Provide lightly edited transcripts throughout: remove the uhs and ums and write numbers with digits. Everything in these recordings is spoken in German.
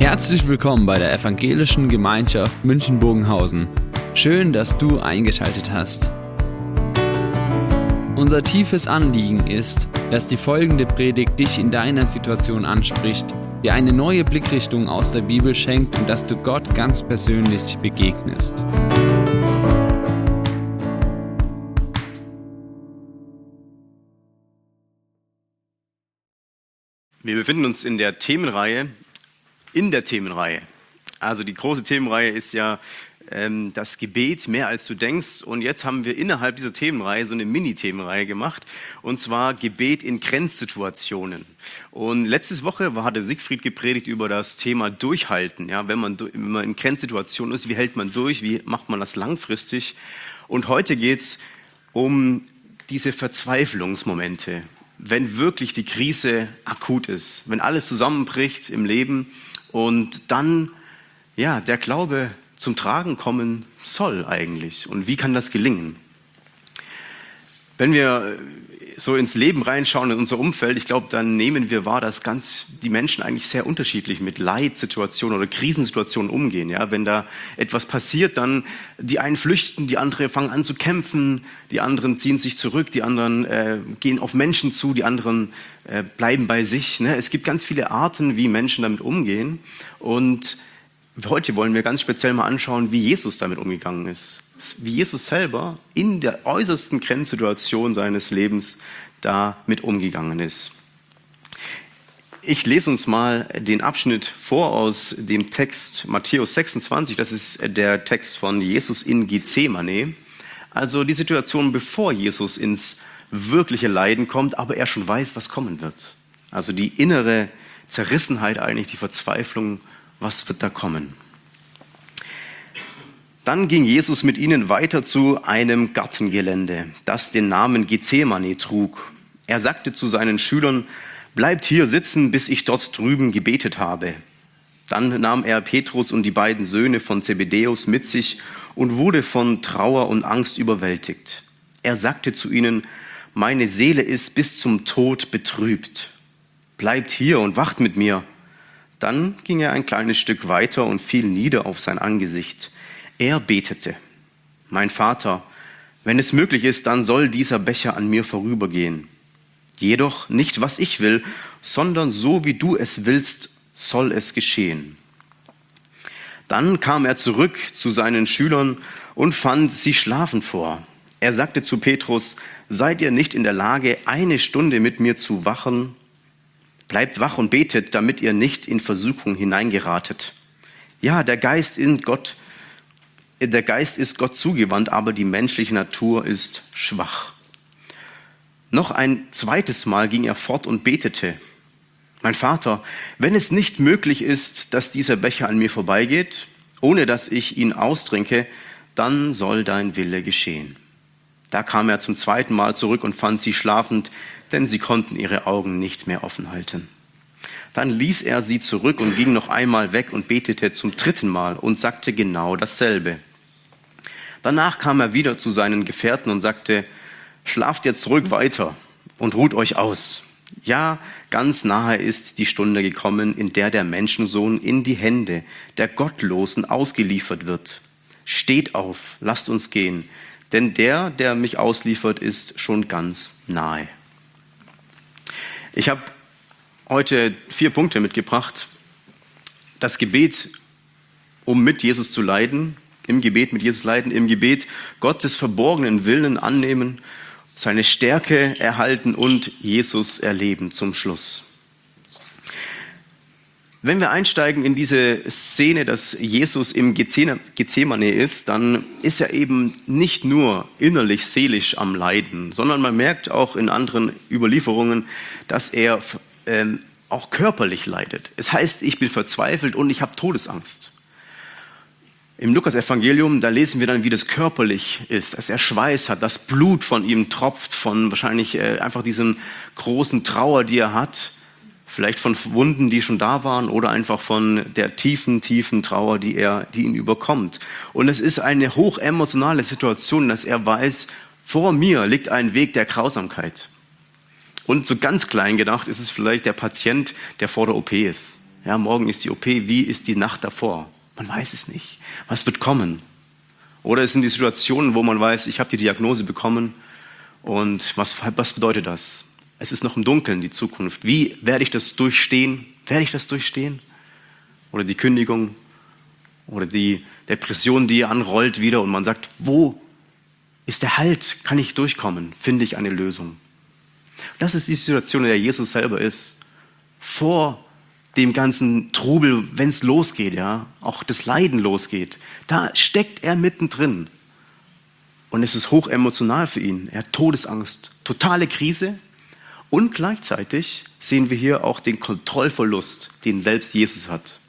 Herzlich willkommen bei der Evangelischen Gemeinschaft München-Bogenhausen. Schön, dass du eingeschaltet hast. Unser tiefes Anliegen ist, dass die folgende Predigt dich in deiner Situation anspricht, dir eine neue Blickrichtung aus der Bibel schenkt und dass du Gott ganz persönlich begegnest. Wir befinden uns in der Themenreihe. Also die große Themenreihe ist ja das Gebet, mehr als du denkst. Und jetzt haben wir innerhalb dieser Themenreihe so eine Mini-Themenreihe gemacht. Und zwar Gebet in Grenzsituationen. Und letzte Woche hatte Siegfried gepredigt über das Thema Durchhalten. Ja, wenn man in Grenzsituationen ist, wie hält man durch, wie macht man das langfristig? Und heute geht es um diese Verzweiflungsmomente, wenn wirklich die Krise akut ist, wenn alles zusammenbricht im Leben und dann der Glaube zum Tragen kommen soll eigentlich. Und wie kann das gelingen? Wenn wir so ins Leben reinschauen, in unser Umfeld, ich glaube, dann nehmen wir wahr, dass die Menschen eigentlich sehr unterschiedlich mit Leitsituationen oder Krisensituationen umgehen. Ja? Wenn da etwas passiert, dann die einen flüchten, die anderen fangen an zu kämpfen, die anderen ziehen sich zurück, die anderen gehen auf Menschen zu, die anderen bleiben bei sich. Ne? Es gibt ganz viele Arten, wie Menschen damit umgehen. Und heute wollen wir ganz speziell mal anschauen, wie Jesus damit umgegangen ist. Wie Jesus selber in der äußersten Grenzsituation seines Lebens damit umgegangen ist. Ich lese uns mal den Abschnitt vor aus dem Text Matthäus 26. Das ist der Text von Jesus in Gethsemane. Also die Situation, bevor Jesus ins wirkliche Leiden kommt, aber er schon weiß, was kommen wird. Also die innere Zerrissenheit eigentlich, die Verzweiflung, was wird da kommen? Dann ging Jesus mit ihnen weiter zu einem Gartengelände, das den Namen Gethsemane trug. Er sagte zu seinen Schülern: Bleibt hier sitzen, bis ich dort drüben gebetet habe. Dann nahm er Petrus und die beiden Söhne von Zebedäus mit sich und wurde von Trauer und Angst überwältigt. Er sagte zu ihnen: Meine Seele ist bis zum Tod betrübt. Bleibt hier und wacht mit mir. Dann ging er ein kleines Stück weiter und fiel nieder auf sein Angesicht. Er betete: Mein Vater, wenn es möglich ist, dann soll dieser Becher an mir vorübergehen. Jedoch nicht, was ich will, sondern so, wie du es willst, soll es geschehen. Dann kam er zurück zu seinen Schülern und fand sie schlafen vor. Er sagte zu Petrus: Seid ihr nicht in der Lage, 1 Stunde mit mir zu wachen? Bleibt wach und betet, damit ihr nicht in Versuchung hineingeratet. Ja, der Geist ist Gott zugewandt, aber die menschliche Natur ist schwach. Noch ein zweites Mal ging er fort und betete: Mein Vater, wenn es nicht möglich ist, dass dieser Becher an mir vorbeigeht, ohne dass ich ihn austrinke, dann soll dein Wille geschehen. Da kam er zum 2. Mal zurück und fand sie schlafend, denn sie konnten ihre Augen nicht mehr offen halten. Dann ließ er sie zurück und ging noch einmal weg und betete zum 3. Mal und sagte genau dasselbe. Danach kam er wieder zu seinen Gefährten und sagte: Schlaft jetzt ruhig weiter und ruht euch aus. Ja, ganz nahe ist die Stunde gekommen, in der der Menschensohn in die Hände der Gottlosen ausgeliefert wird. Steht auf, lasst uns gehen, denn der mich ausliefert, ist schon ganz nahe. Ich habe heute 4 Punkte mitgebracht. Das Gebet, um mit Jesus zu leiden, im Gebet mit Jesus leiden, im Gebet Gottes verborgenen Willen annehmen, seine Stärke erhalten und Jesus erleben zum Schluss. Wenn wir einsteigen in diese Szene, dass Jesus im Gethsemane ist, dann ist er eben nicht nur innerlich, seelisch am Leiden, sondern man merkt auch in anderen Überlieferungen, dass er auch körperlich leidet. Es heißt, ich bin verzweifelt und ich habe Todesangst. Im Lukas-Evangelium, da lesen wir dann, wie das körperlich ist, dass er Schweiß hat, dass Blut von ihm tropft, von wahrscheinlich einfach diesen großen Trauer, die er hat, vielleicht von Wunden, die schon da waren oder einfach von der tiefen Trauer, die ihn überkommt. Und es ist eine hochemotionale Situation, dass er weiß, vor mir liegt ein Weg der Grausamkeit. Und so ganz klein gedacht ist es vielleicht der Patient, der vor der OP ist. Ja, morgen ist die OP, wie ist die Nacht davor? Man weiß es nicht. Was wird kommen? Oder es sind die Situationen, wo man weiß, ich habe die Diagnose bekommen und was bedeutet das? Es ist noch im Dunkeln, die Zukunft. Wie werde ich das durchstehen? Werde ich das durchstehen? Oder die Kündigung oder die Depression, die anrollt wieder und man sagt, wo ist der Halt? Kann ich durchkommen? Finde ich eine Lösung? Das ist die Situation, in der Jesus selber ist. Vor dem ganzen Trubel, wenn es losgeht, ja, auch das Leiden losgeht, da steckt er mittendrin. Und es ist hoch emotional für ihn. Er hat Todesangst, totale Krise. Und gleichzeitig sehen wir hier auch den Kontrollverlust, den selbst Jesus hat.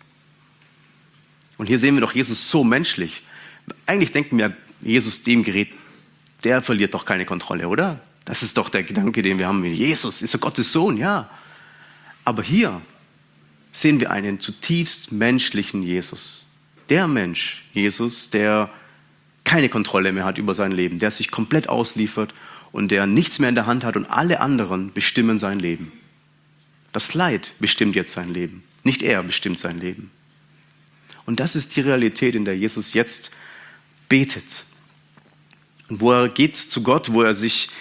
Und hier sehen wir doch Jesus so menschlich. Eigentlich denken wir, Jesus dem gerät, der verliert doch keine Kontrolle, oder? Das ist doch der Gedanke, den wir haben. Jesus ist ja Gottes Sohn, ja. Aber hier sehen wir einen zutiefst menschlichen Jesus. Der Mensch, Jesus, der keine Kontrolle mehr hat über sein Leben, der sich komplett ausliefert und der nichts mehr in der Hand hat und alle anderen bestimmen sein Leben. Das Leid bestimmt jetzt sein Leben, nicht er bestimmt sein Leben. Und das ist die Realität, in der Jesus jetzt betet. Und wo er geht zu Gott, wo er sich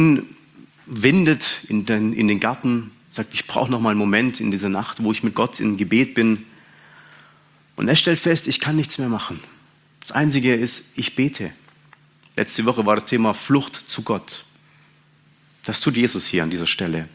hinwindet in den Garten, sagt, ich brauche noch mal einen Moment in dieser Nacht, wo ich mit Gott im Gebet bin. Und er stellt fest, ich kann nichts mehr machen. Das Einzige ist, ich bete. Letzte Woche war das Thema Flucht zu Gott. Das tut Jesus hier an dieser Stelle.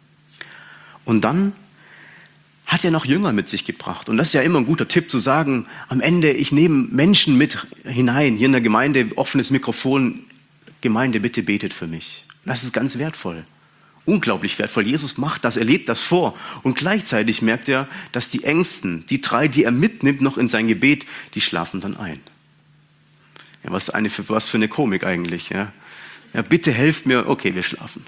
Und dann hat er noch Jünger mit sich gebracht. Und das ist ja immer ein guter Tipp zu sagen, am Ende, ich nehme Menschen mit hinein, hier in der Gemeinde, offenes Mikrofon, Gemeinde, bitte betet für mich. Das ist ganz wertvoll. Unglaublich wertvoll. Jesus macht das, er lebt das vor. Und gleichzeitig merkt er, dass die Ängsten, die 3, die er mitnimmt noch in sein Gebet, die schlafen dann ein. Ja, was für eine Komik eigentlich. Ja, bitte helft mir. Okay, wir schlafen.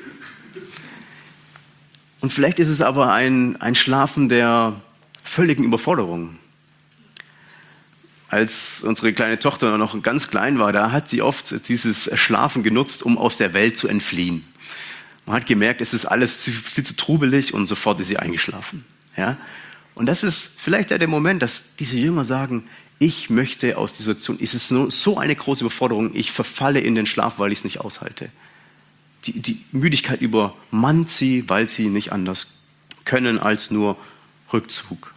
Und vielleicht ist es aber ein Schlafen der völligen Überforderung. Als unsere kleine Tochter noch ganz klein war, da hat sie oft dieses Schlafen genutzt, um aus der Welt zu entfliehen. Man hat gemerkt, es ist alles viel zu trubelig und sofort ist sie eingeschlafen. Ja? Und das ist vielleicht der Moment, dass diese Jünger sagen, ich möchte aus dieser Situation, es ist so eine große Überforderung, ich verfalle in den Schlaf, weil ich es nicht aushalte. Die Müdigkeit übermannt sie, weil sie nicht anders können als nur Rückzug.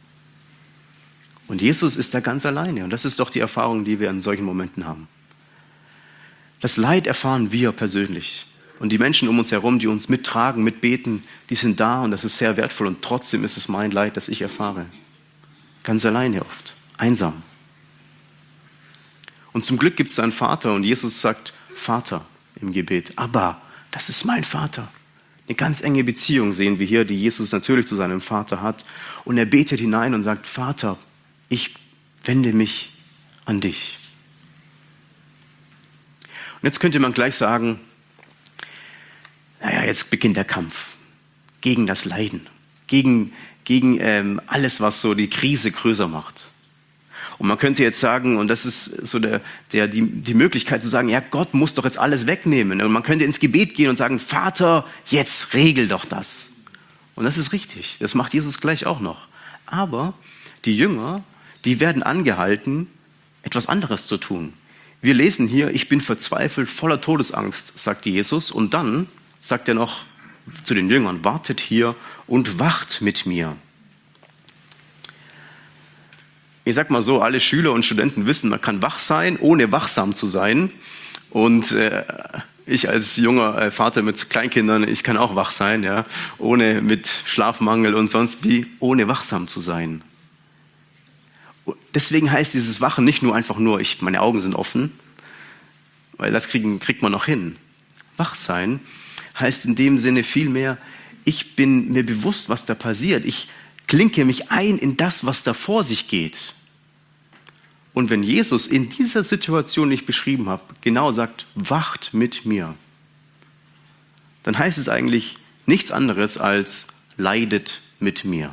Und Jesus ist da ganz alleine und das ist doch die Erfahrung, die wir in solchen Momenten haben. Das Leid erfahren wir persönlich. Und die Menschen um uns herum, die uns mittragen, mitbeten, die sind da und das ist sehr wertvoll. Und trotzdem ist es mein Leid, das ich erfahre. Ganz alleine oft, einsam. Und zum Glück gibt es einen Vater und Jesus sagt Vater im Gebet. Aber das ist mein Vater. Eine ganz enge Beziehung sehen wir hier, die Jesus natürlich zu seinem Vater hat. Und er betet hinein und sagt, Vater, ich wende mich an dich. Und jetzt könnte man gleich sagen, naja, jetzt beginnt der Kampf gegen das Leiden, gegen alles, was so die Krise größer macht. Und man könnte jetzt sagen, und das ist so die Möglichkeit zu sagen, ja, Gott muss doch jetzt alles wegnehmen. Und man könnte ins Gebet gehen und sagen, Vater, jetzt regel doch das. Und das ist richtig, das macht Jesus gleich auch noch. Aber die Jünger, die werden angehalten, etwas anderes zu tun. Wir lesen hier, ich bin verzweifelt, voller Todesangst, sagt Jesus. Und dann sagt er noch zu den Jüngern, wartet hier und wacht mit mir. Ich sag mal so, alle Schüler und Studenten wissen, man kann wach sein, ohne wachsam zu sein. Und ich als junger Vater mit Kleinkindern, ich kann auch wach sein, ja, ohne mit Schlafmangel und sonst wie, ohne wachsam zu sein. Deswegen heißt dieses Wachen nicht nur einfach nur, meine Augen sind offen, weil das kriegt man noch hin. Wach sein heißt in dem Sinne vielmehr, ich bin mir bewusst, was da passiert. Ich klinke mich ein in das, was da vor sich geht. Und wenn Jesus in dieser Situation, die ich beschrieben habe, genau sagt, wacht mit mir, dann heißt es eigentlich nichts anderes als leidet mit mir.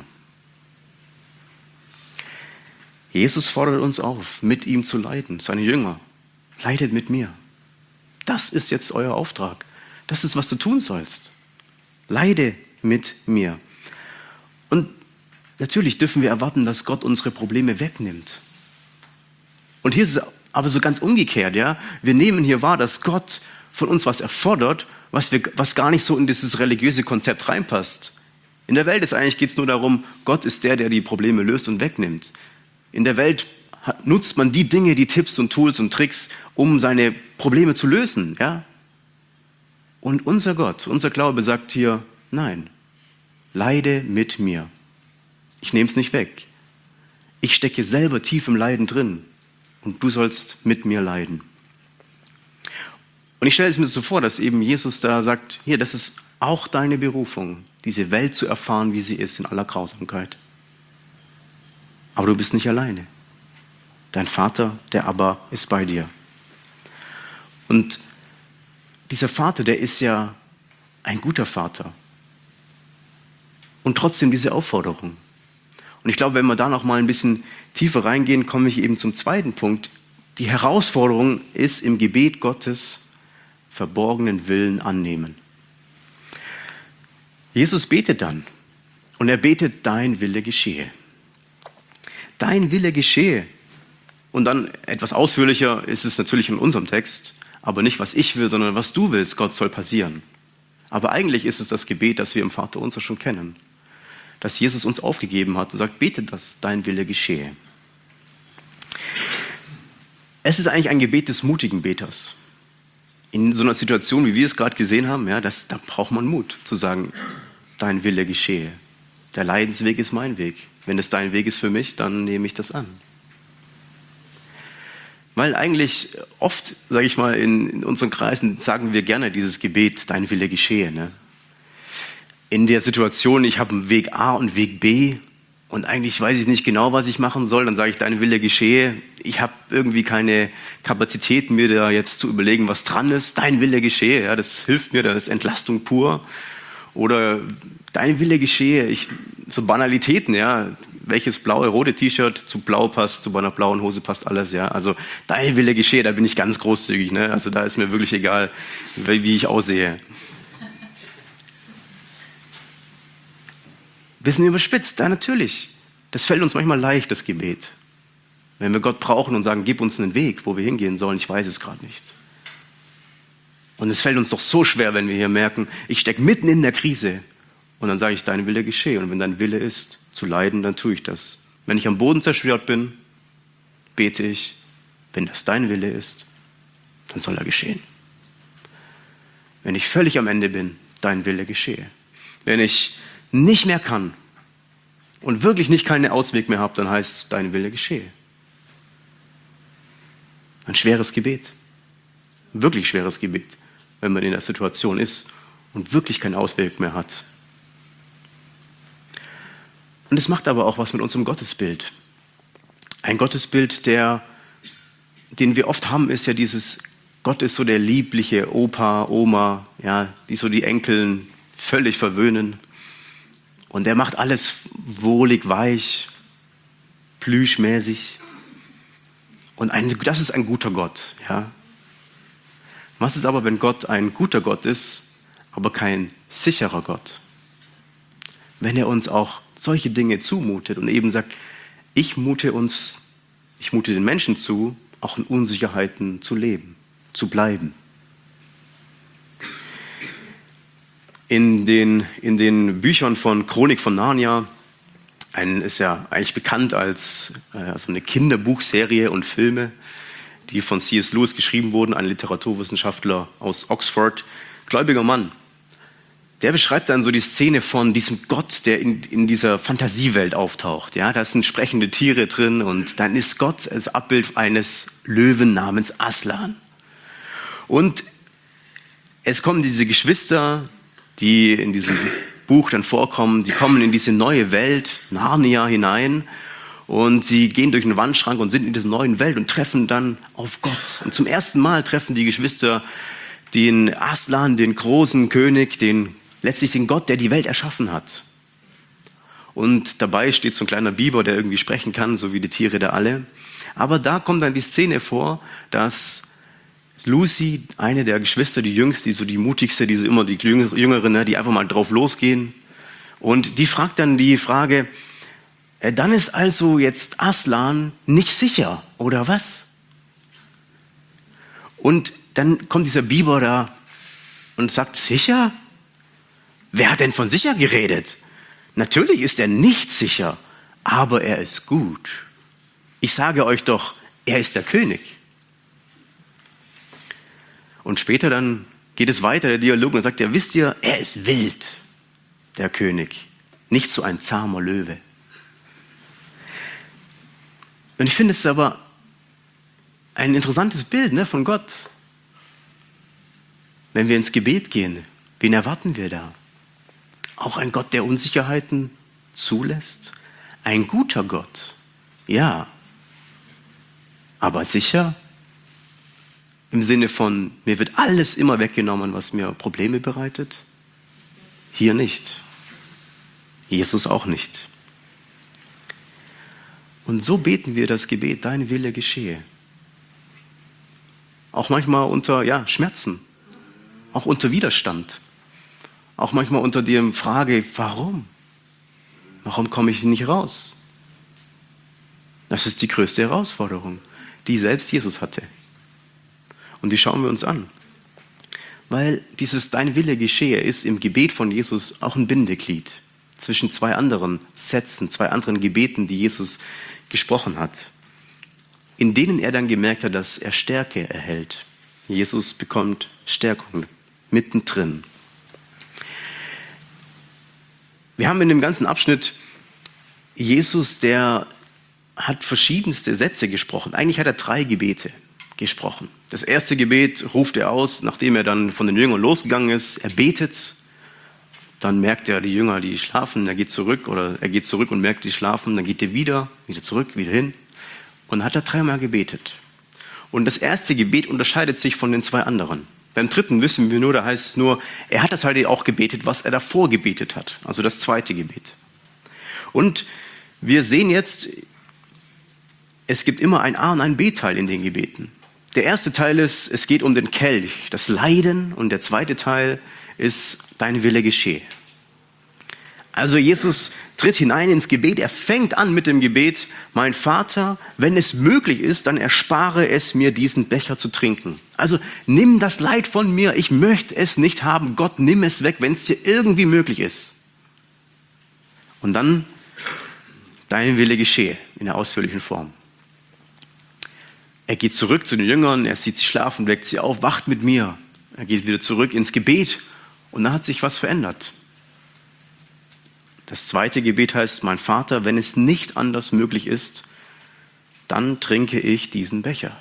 Jesus fordert uns auf, mit ihm zu leiden, seine Jünger. Leidet mit mir. Das ist jetzt euer Auftrag. Das ist, was du tun sollst. Leide mit mir. Und natürlich dürfen wir erwarten, dass Gott unsere Probleme wegnimmt. Und hier ist es aber so ganz umgekehrt, ja. Wir nehmen hier wahr, dass Gott von uns was erfordert, was gar nicht so in dieses religiöse Konzept reinpasst. In der Welt geht es nur darum, Gott ist der die Probleme löst und wegnimmt. In der Welt nutzt man die Dinge, die Tipps und Tools und Tricks, um seine Probleme zu lösen, ja. Und unser Gott, unser Glaube sagt hier, nein, leide mit mir. Ich nehme es nicht weg. Ich stecke selber tief im Leiden drin und du sollst mit mir leiden. Und ich stelle es mir so vor, dass eben Jesus da sagt, hier, das ist auch deine Berufung, diese Welt zu erfahren, wie sie ist, in aller Grausamkeit. Aber du bist nicht alleine. Dein Vater, der Abba, ist bei dir. Und dieser Vater, der ist ja ein guter Vater. Und trotzdem diese Aufforderung. Und ich glaube, wenn wir da noch mal ein bisschen tiefer reingehen, komme ich eben zum zweiten Punkt. Die Herausforderung ist im Gebet Gottes verborgenen Willen annehmen. Jesus betet dann und er betet, dein Wille geschehe. Dein Wille geschehe. Und dann etwas ausführlicher ist es natürlich in unserem Text, aber nicht was ich will, sondern was du willst, Gott soll passieren. Aber eigentlich ist es das Gebet, das wir im Vaterunser schon kennen. Dass Jesus uns aufgegeben hat und sagt, bete, dass dein Wille geschehe. Es ist eigentlich ein Gebet des mutigen Beters. In so einer Situation, wie wir es gerade gesehen haben, ja, da braucht man Mut, zu sagen, dein Wille geschehe. Der Leidensweg ist mein Weg. Wenn es dein Weg ist für mich, dann nehme ich das an. Weil eigentlich oft, sage ich mal, in unseren Kreisen sagen wir gerne dieses Gebet, dein Wille geschehe. Ne? In der Situation, ich habe einen Weg A und Weg B und eigentlich weiß ich nicht genau, was ich machen soll, dann sage ich, dein Wille geschehe. Ich habe irgendwie keine Kapazität, mir da jetzt zu überlegen, was dran ist. Dein Wille geschehe, ja, das hilft mir, das ist Entlastung pur. Oder dein Wille geschehe, so Banalitäten, ja, welches blaue, rote T-Shirt zu blau passt, zu meiner blauen Hose passt alles, ja. Also dein Wille geschehe, da bin ich ganz großzügig, ne? Also da ist mir wirklich egal, wie ich aussehe. Bisschen überspitzt, ja natürlich. Das fällt uns manchmal leicht, das Gebet. Wenn wir Gott brauchen und sagen, gib uns einen Weg, wo wir hingehen sollen, ich weiß es gerade nicht. Und es fällt uns doch so schwer, wenn wir hier merken, ich stecke mitten in der Krise und dann sage ich, dein Wille geschehe. Und wenn dein Wille ist, zu leiden, dann tue ich das. Wenn ich am Boden zerstört bin, bete ich, wenn das dein Wille ist, dann soll er geschehen. Wenn ich völlig am Ende bin, dein Wille geschehe. Wenn ich nicht mehr kann und wirklich nicht keinen Ausweg mehr habe, dann heißt es, dein Wille geschehe. Ein schweres Gebet. Ein wirklich schweres Gebet, wenn man in der Situation ist und wirklich keinen Ausweg mehr hat. Und es macht aber auch was mit unserem Gottesbild. Ein Gottesbild, den wir oft haben, ist ja dieses, Gott ist so der liebliche Opa, Oma, ja, die so die Enkeln völlig verwöhnen. Und der macht alles wohlig, weich, plüschmäßig. Und das ist ein guter Gott. Ja. Was ist aber, wenn Gott ein guter Gott ist, aber kein sicherer Gott? Wenn er uns auch solche Dinge zumutet und eben sagt, ich mute den Menschen zu, auch in Unsicherheiten zu leben, zu bleiben. In den Büchern von Chronik von Narnia, ist ja eigentlich bekannt als so eine Kinderbuchserie und Filme, die von C.S. Lewis geschrieben wurden, ein Literaturwissenschaftler aus Oxford, gläubiger Mann. Der beschreibt dann so die Szene von diesem Gott, der in dieser Fantasiewelt auftaucht. Ja, da sind sprechende Tiere drin und dann ist Gott als Abbild eines Löwen namens Aslan. Und es kommen diese Geschwister, die in diesem Buch dann vorkommen, die kommen in diese neue Welt, Narnia, hinein und sie gehen durch einen Wandschrank und sind in dieser neuen Welt und treffen dann auf Gott. Und zum ersten Mal treffen die Geschwister den Aslan, den großen König, letztlich den Gott, der die Welt erschaffen hat. Und dabei steht so ein kleiner Biber, der irgendwie sprechen kann, so wie die Tiere da alle. Aber da kommt dann die Szene vor, dass Lucy, eine der Geschwister, die jüngste, die mutigste, immer die Jüngere, die einfach mal drauf losgehen. Und die fragt dann die Frage, Dann ist also jetzt Aslan nicht sicher, oder was? Und dann kommt dieser Biber da und sagt, sicher? Wer hat denn von sicher geredet? Natürlich ist er nicht sicher, aber er ist gut. Ich sage euch doch, er ist der König. Und später dann geht es weiter, der Dialog, und sagt, ja, wisst ihr, er ist wild, der König, nicht so ein zahmer Löwe. Und ich finde es aber ein interessantes Bild von Gott. Wenn wir ins Gebet gehen, wen erwarten wir da? Auch ein Gott, der Unsicherheiten zulässt? Ein guter Gott, ja. Aber sicher? Im Sinne von, mir wird alles immer weggenommen, was mir Probleme bereitet? Hier nicht. Jesus auch nicht. Und so beten wir das Gebet, dein Wille geschehe. Auch manchmal unter Schmerzen, auch unter Widerstand, auch manchmal unter der Frage, warum? Warum komme ich nicht raus? Das ist die größte Herausforderung, die selbst Jesus hatte. Und die schauen wir uns an. Weil dieses Dein Wille geschehe ist im Gebet von Jesus auch ein Bindeglied zwischen zwei anderen Sätzen, zwei anderen Gebeten, die Jesus gesprochen hat, in denen er dann gemerkt hat, dass er Stärke erhält. Jesus bekommt Stärkung mittendrin. Wir haben in dem ganzen Abschnitt Jesus, der hat verschiedenste Sätze gesprochen. Eigentlich hat er 3 Gebete gesprochen. Das erste Gebet ruft er aus, nachdem er dann von den Jüngern losgegangen ist. Er betet, dann merkt er, die Jünger, die schlafen, er geht zurück und merkt, die schlafen, dann geht er wieder zurück, wieder hin und hat er 3-mal gebetet. Und das erste Gebet unterscheidet sich von den 2 anderen. Beim dritten wissen wir nur, da heißt es nur, er hat das halt auch gebetet, was er davor gebetet hat. Also das zweite Gebet. Und wir sehen jetzt, es gibt immer ein A- und ein B-Teil in den Gebeten. Der erste Teil ist, es geht um den Kelch, das Leiden, und der zweite Teil ist, dein Wille geschehe. Also Jesus tritt hinein ins Gebet, er fängt an mit dem Gebet, mein Vater, wenn es möglich ist, dann erspare es mir, diesen Becher zu trinken. Also nimm das Leid von mir, ich möchte es nicht haben, Gott, nimm es weg, wenn es dir irgendwie möglich ist. Und dann, dein Wille geschehe, in der ausführlichen Form. Er geht zurück zu den Jüngern, er sieht sie schlafen, weckt sie auf, wacht mit mir. Er geht wieder zurück ins Gebet und da hat sich was verändert. Das zweite Gebet heißt, mein Vater, wenn es nicht anders möglich ist, dann trinke ich diesen Becher.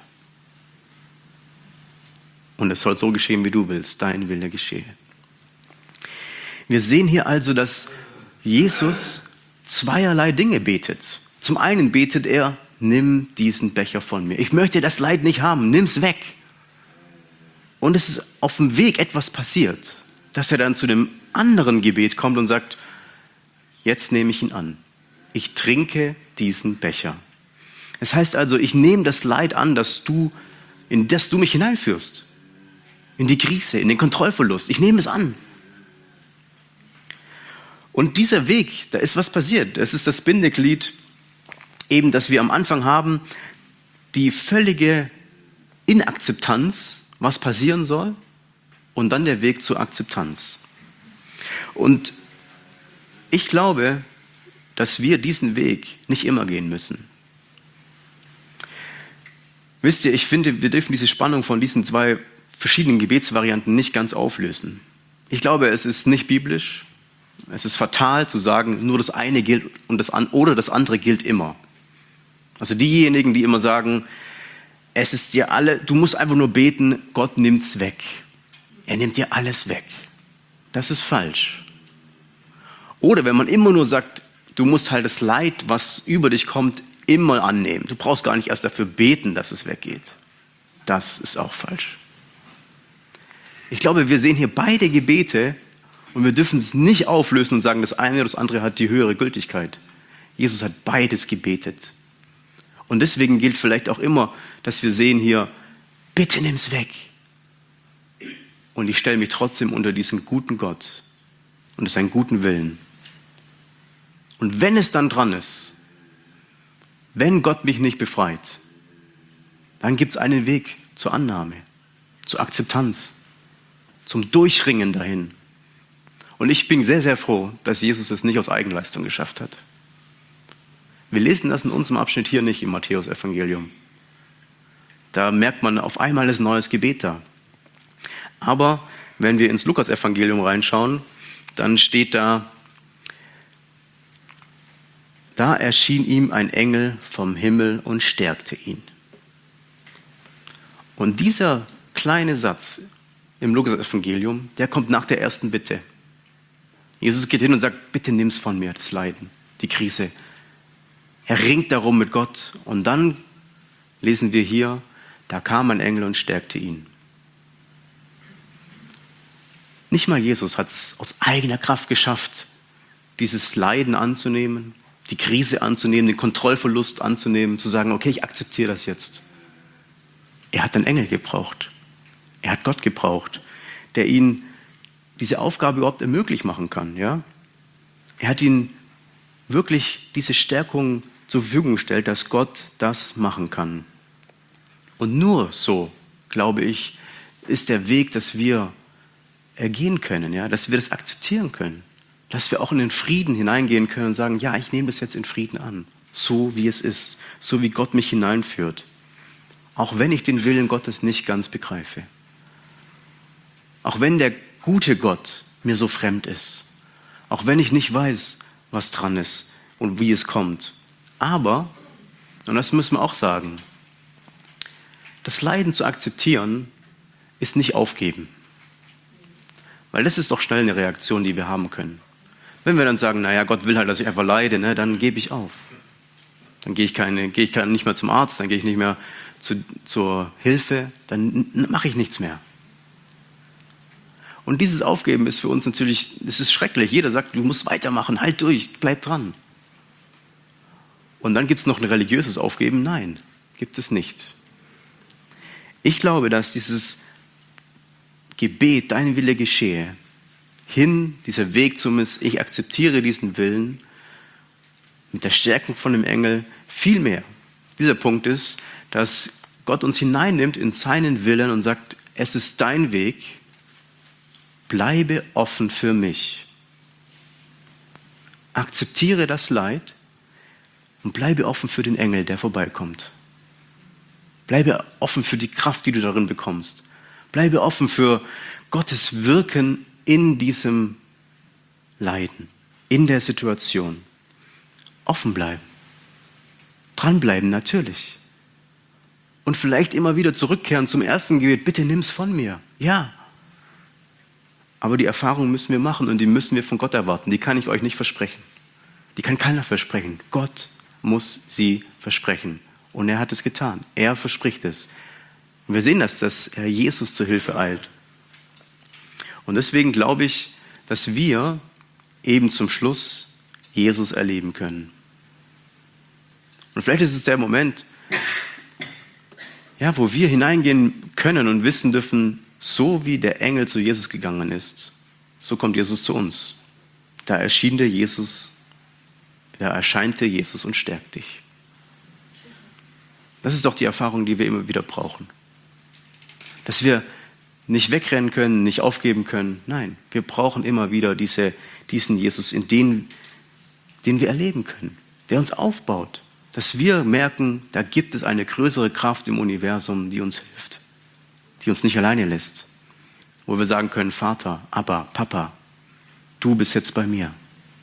Und es soll so geschehen, wie du willst, dein Wille geschehe. Wir sehen hier also, dass Jesus zweierlei Dinge betet. Zum einen betet er, nimm diesen Becher von mir. Ich möchte das Leid nicht haben, nimm's weg. Und es ist auf dem Weg etwas passiert, dass er dann zu dem anderen Gebet kommt und sagt, jetzt nehme ich ihn an. Ich trinke diesen Becher. Es heißt also, ich nehme das Leid an, in das du mich hineinführst. In die Krise, in den Kontrollverlust. Ich nehme es an. Und dieser Weg, da ist was passiert. Es ist das Bindeglied, eben, dass wir am Anfang haben, die völlige Inakzeptanz, was passieren soll, und dann der Weg zur Akzeptanz. Und ich glaube, dass wir diesen Weg nicht immer gehen müssen. Wisst ihr, ich finde, wir dürfen diese Spannung von diesen 2 verschiedenen Gebetsvarianten nicht ganz auflösen. Ich glaube, es ist nicht biblisch. Es ist fatal zu sagen, nur das eine gilt oder das andere gilt immer. Also diejenigen, die immer sagen, es ist dir du musst einfach nur beten, Gott nimmt's weg. Er nimmt dir alles weg. Das ist falsch. Oder wenn man immer nur sagt, du musst halt das Leid, was über dich kommt, immer annehmen. Du brauchst gar nicht erst dafür beten, dass es weggeht. Das ist auch falsch. Ich glaube, wir sehen hier beide Gebete und wir dürfen es nicht auflösen und sagen, das eine oder das andere hat die höhere Gültigkeit. Jesus hat beides gebetet. Und deswegen gilt vielleicht auch immer, dass wir sehen hier, bitte nimm's weg. Und ich stelle mich trotzdem unter diesen guten Gott und seinen guten Willen. Und wenn es dann dran ist, Wenn Gott mich nicht befreit, dann gibt es einen Weg zur Annahme, zur Akzeptanz, zum Durchringen dahin. Und ich bin sehr, sehr froh, dass Jesus es nicht aus Eigenleistung geschafft hat. Wir lesen das in unserem Abschnitt hier nicht im Matthäus-Evangelium. Da merkt man auf einmal ein neues Gebet da. Aber wenn wir ins Lukas-Evangelium reinschauen, dann steht da erschien ihm ein Engel vom Himmel und stärkte ihn. Und dieser kleine Satz im Lukas-Evangelium, der kommt nach der ersten Bitte. Jesus geht hin und sagt, bitte nimm's von mir, das Leiden, die Krise. Er ringt darum mit Gott und dann lesen wir hier, da kam ein Engel und stärkte ihn. Nicht mal Jesus hat es aus eigener Kraft geschafft, dieses Leiden anzunehmen, die Krise anzunehmen, den Kontrollverlust anzunehmen, zu sagen, okay, ich akzeptiere das jetzt. Er hat einen Engel gebraucht. Er hat Gott gebraucht, der ihn diese Aufgabe überhaupt ermöglicht machen kann. Ja? Er hat ihn wirklich diese Stärkung zur Verfügung gestellt, dass Gott das machen kann. Und nur so, glaube ich, ist der Weg, dass wir gehen können, ja? Dass wir das akzeptieren können. Dass wir auch in den Frieden hineingehen können und sagen, ja, ich nehme das jetzt in Frieden an, so wie es ist, so wie Gott mich hineinführt. Auch wenn ich den Willen Gottes nicht ganz begreife. Auch wenn der gute Gott mir so fremd ist. Auch wenn ich nicht weiß, was dran ist und wie es kommt. Aber, und das müssen wir auch sagen, das Leiden zu akzeptieren, ist nicht aufgeben. Weil das ist doch schnell eine Reaktion, die wir haben können. Wenn wir dann sagen, naja, Gott will halt, dass ich einfach leide, ne, dann gebe ich auf. Dann gehe ich nicht mehr zum Arzt, dann gehe ich nicht mehr zur Hilfe, dann mache ich nichts mehr. Und dieses Aufgeben ist für uns natürlich, es ist schrecklich. Jeder sagt, du musst weitermachen, halt durch, bleib dran. Und dann gibt es noch ein religiöses Aufgeben? Nein, gibt es nicht. Ich glaube, dass dieses Gebet, dein Wille geschehe, dieser Weg zum ich akzeptiere diesen Willen, mit der Stärkung von dem Engel, viel mehr. Dieser Punkt ist, dass Gott uns hineinnimmt in seinen Willen und sagt, es ist dein Weg, bleibe offen für mich. Akzeptiere das Leid und bleibe offen für den Engel, der vorbeikommt. Bleibe offen für die Kraft, die du darin bekommst. Bleibe offen für Gottes Wirken in diesem Leiden, in der Situation. Offen bleiben. Dranbleiben, natürlich. Und vielleicht immer wieder zurückkehren zum ersten Gebet. Bitte nimm's von mir. Ja. Aber die Erfahrung müssen wir machen und die müssen wir von Gott erwarten. Die kann ich euch nicht versprechen. Die kann keiner versprechen. Gott muss sie versprechen. Und er hat es getan. Er verspricht es. Und wir sehen das, dass er Jesus zur Hilfe eilt. Und deswegen glaube ich, dass wir eben zum Schluss Jesus erleben können. Und vielleicht ist es der Moment, ja, wo wir hineingehen können und wissen dürfen, so wie der Engel zu Jesus gegangen ist, so kommt Jesus zu uns. Da erscheinte Jesus und stärkt dich. Das ist doch die Erfahrung, die wir immer wieder brauchen. Dass wir nicht wegrennen können, nicht aufgeben können. Nein, wir brauchen immer wieder diesen Jesus, den wir erleben können, der uns aufbaut. Dass wir merken, da gibt es eine größere Kraft im Universum, die uns hilft, die uns nicht alleine lässt. Wo wir sagen können, Vater, Abba, Papa, du bist jetzt bei mir.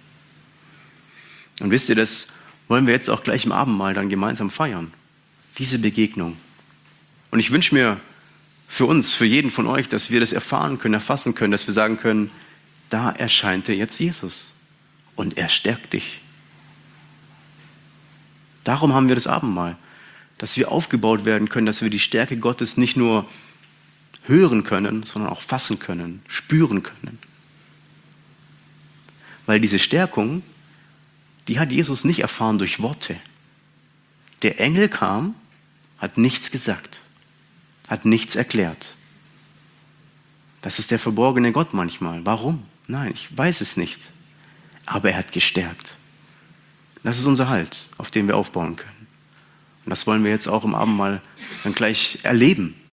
Und wisst ihr, das wollen wir jetzt auch gleich im Abendmahl dann gemeinsam feiern. Diese Begegnung. Und ich wünsche mir für uns, für jeden von euch, dass wir das erfahren können, erfassen können, dass wir sagen können, da erscheinte jetzt Jesus und er stärkt dich. Darum haben wir das Abendmahl, dass wir aufgebaut werden können, dass wir die Stärke Gottes nicht nur hören können, sondern auch fassen können, spüren können. Weil diese Stärkung, die hat Jesus nicht erfahren durch Worte. Der Engel kam, hat nichts gesagt, hat nichts erklärt. Das ist der verborgene Gott manchmal. Warum? Nein, ich weiß es nicht. Aber er hat gestärkt. Das ist unser Halt, auf dem wir aufbauen können. Und das wollen wir jetzt auch im Abendmahl dann gleich erleben.